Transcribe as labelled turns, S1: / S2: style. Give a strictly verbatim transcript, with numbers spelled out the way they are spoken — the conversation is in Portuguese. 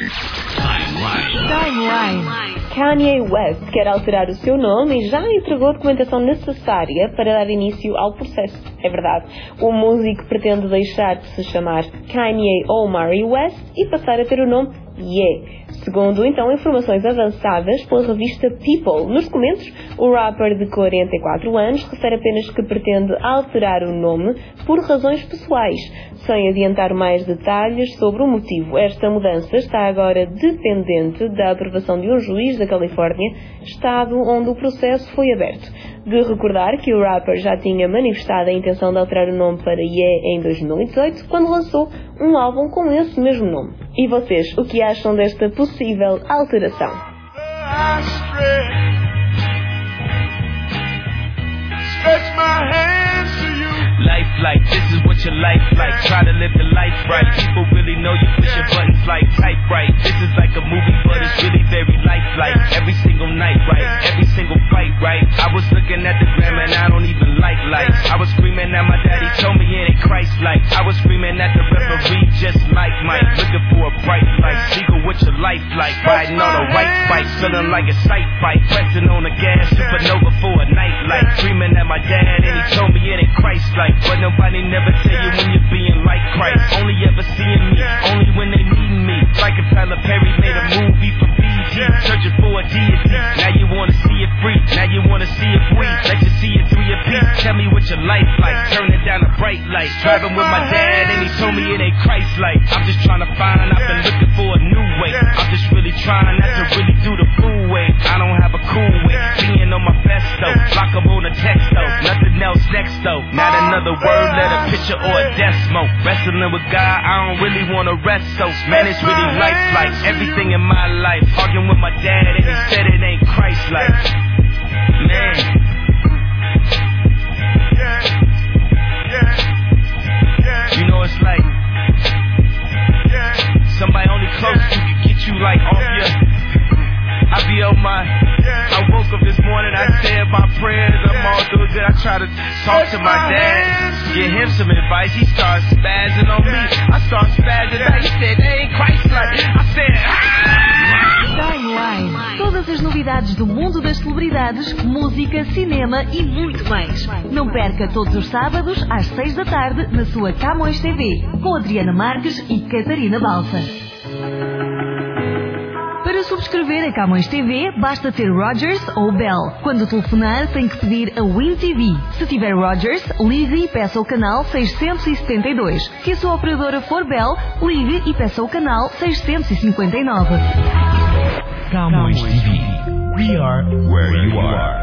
S1: Timeline. Kanye West quer alterar o seu nome e já entregou a documentação necessária para dar início ao processo. É verdade, o músico pretende deixar de se chamar Kanye Omari West e passar a ter o nome Ye. Segundo, então, informações avançadas pela revista People. Nos documentos, o rapper de quarenta e quatro anos refere apenas que pretende alterar o nome por razões pessoais, sem adiantar mais detalhes sobre o motivo. Esta mudança está agora dependente da aprovação de um juiz da Califórnia, estado onde o processo foi aberto. De recordar que o rapper já tinha manifestado a intenção de alterar o nome para Ye em dois mil e dezoito, quando lançou um álbum com esse mesmo nome. E vocês, o que acham desta possível alteração?
S2: Life like, this is what your life like. Try to live the life right. People really know you push your buttons like type right. This is like a movie, but it's really very lifelike. Every single night, right? Every single fight, right? I was looking at the gram and I don't even like lights. I was screaming at my daddy, told me it ain't Christ-like. I was screaming at the referee, just like Mike. Looking for a bright light. Seagull, what your life like? Riding on a white bike, feeling like a sight fight. Pressing on the gas, supernova for a night light. Screaming at my dad and he told me it ain't Christ-like. But nobody never tell you when you're being like Christ. Only ever seeing me, only when they needin' me. Like if Tyler Perry made a movie for B G, searching for a deity. Now you wanna see it free, now you wanna see it free. Let you see it through your piece. Tell me what your life like, turning down a bright light. Driving with my dad and he told me it ain't Christ-like. I'm just trying to find, I've been looking for a new way. I'm just really trying not to really do the fool way. I don't have a cool way, being on my best though. Lock up on a text though, nothing else next though. Not another word, let a picture or a decimal. Wrestling with God, I don't really wanna rest so. Man, it's really lifelike, everything in my life. Arguing with my dad and he said it ain't Christ-like. Man. You know it's like somebody only close to you can get you like off your. I be on my, I woke up this morning, I said my prayers, I'm all doing good. I try to talk to my dad, give him some advice. He starts spazzing on me, I start spazzing back. He said, they ain't Christ-like. I said, ah!
S3: Timeline. Todas as novidades do mundo das celebridades, música, cinema e muito mais. Não perca todos os sábados às seis da tarde na sua Camões T V, com Adriana Marques e Catarina Balsa. Para subscrever a Camões T V, basta ter Rogers ou Bell. Quando telefonar, tem que pedir a Win T V. Se tiver Rogers, ligue e peça o canal seiscentos e setenta e dois. Se a sua operadora for Bell, ligue e peça o canal seiscentos e cinquenta e nove.
S4: Camões T V. We are where you are.